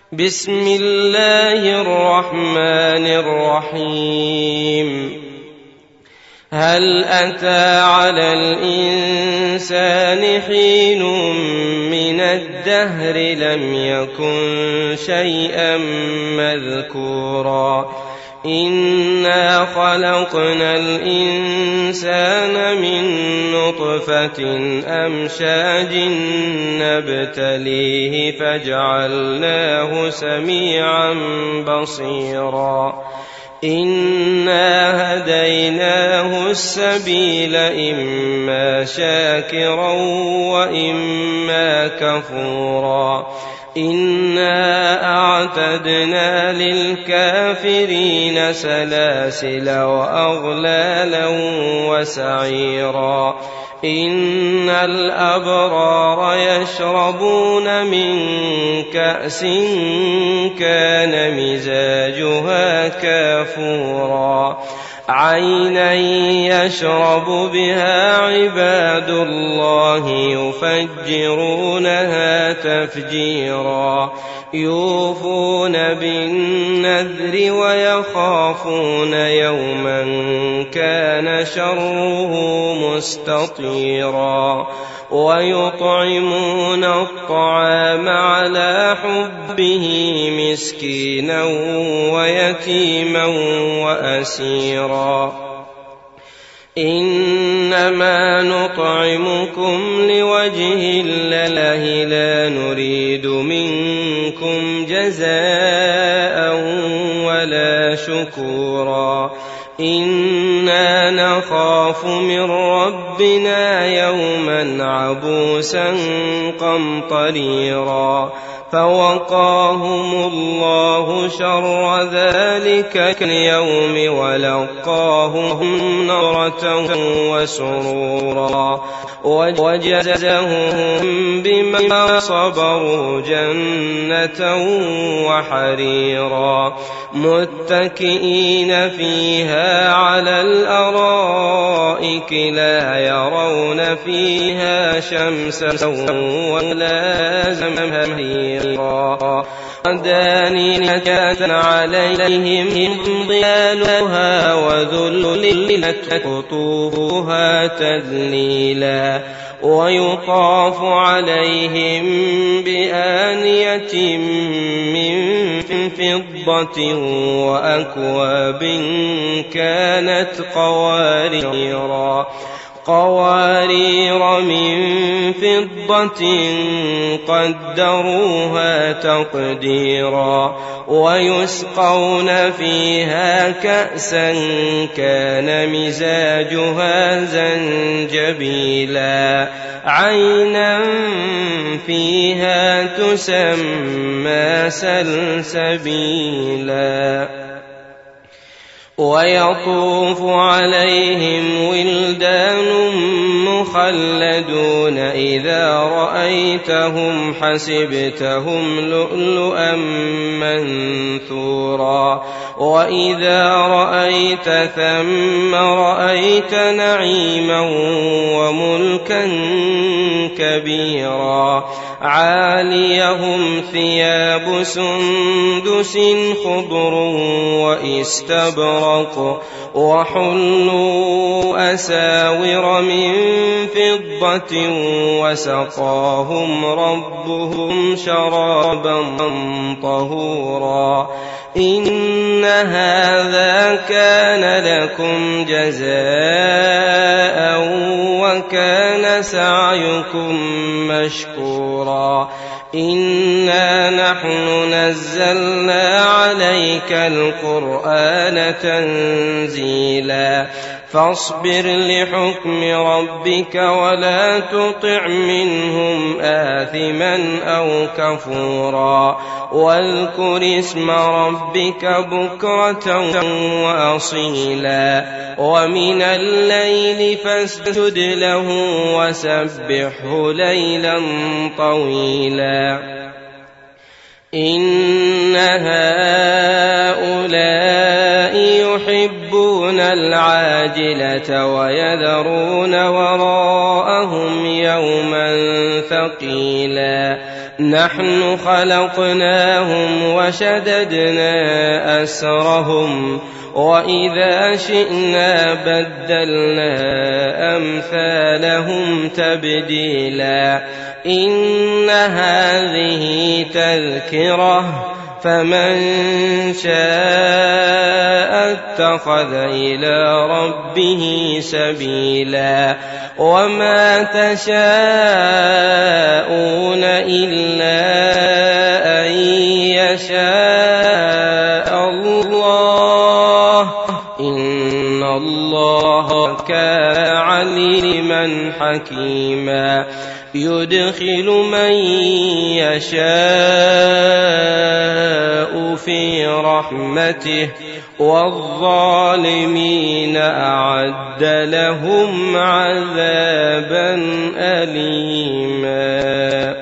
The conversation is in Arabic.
بسم الله الرحمن الرحيم هل أتى على الإنسان حين من الدهر لم يكن شيئا مذكورا إنا خلقنا الإنسان من نطفة أمشاج نبتليه فجعلناه سميعا بصيرا إنا هديناه السبيل إما شاكرا وإما كفورا إنا أعتدنا للكافرين سلاسل وأغلالا وسعيرا إن الأبرار يشربون من كأس كان مزاجها كافورا عينا يشرب بها عباد الله يفجرونها تفجيرا يوفون بالنذر ويخافون يوما كان شره مستطيرا ويطعمون الطعام على حبه مسكينا ويتيما وأسيرا إنما نطعمكم لوجه الله لا نريد منكم جزاء ولا شكورا إنا نخاف من ربنا يوما عبوسا قمطريرا فوقاهم الله شر ذلك اليوم ولقاهم نضرة وسرورا وجزاهم بما صبروا جنة وحريرا متكئين فيها على الأرائك لا يرون فيها شمسا ولا زمهريرا دانية عليهم ظلالها وذللت قطوفها تذليلا ويطاف عليهم بآنية من فضة وأكواب كانت قوارير من فضة قدروها تقديرا ويسقون فيها كأسا كان مزاجها زنجبيلا عينا فيها تسمى سلسبيلا ويطوف عليهم ولدان مخلدون إذا رأيتهم حسبتهم لؤلؤا منثورا وإذا رأيت ثم رأيت نعيما وملكا كبيرا عاليهم ثياب سندس خضر واستبرق وحلوا أساور من فضة وسقاهم ربهم شرابا طهورا إن هذا كان لكم جزاء وكان سعيكم مشكورا إنا نحن نزلنا عليك القرآن تنزيلا فاصبر لحكم ربك ولا تطع منهم آثما أو كفورا واذكر اسم ربك بكرة وأصيلا ومن الليل فاسجد له وسبحه ليلا طويلا إن هؤلاء يحبون العاجلة ويذرون وراءهم يوما ثقيلا نحن خلقناهم وشددنا أسرهم وإذا شئنا بدلنا أمثالهم تبديلا إن هذه تذكرة فمن شاء اتخذ إلى ربه سبيلا وما تشاءون إلا أن يشاء الله إن الله كان عليما حكيما يدخل من يشاء في رحمته والظالمين أعد لهم عذابا أليما.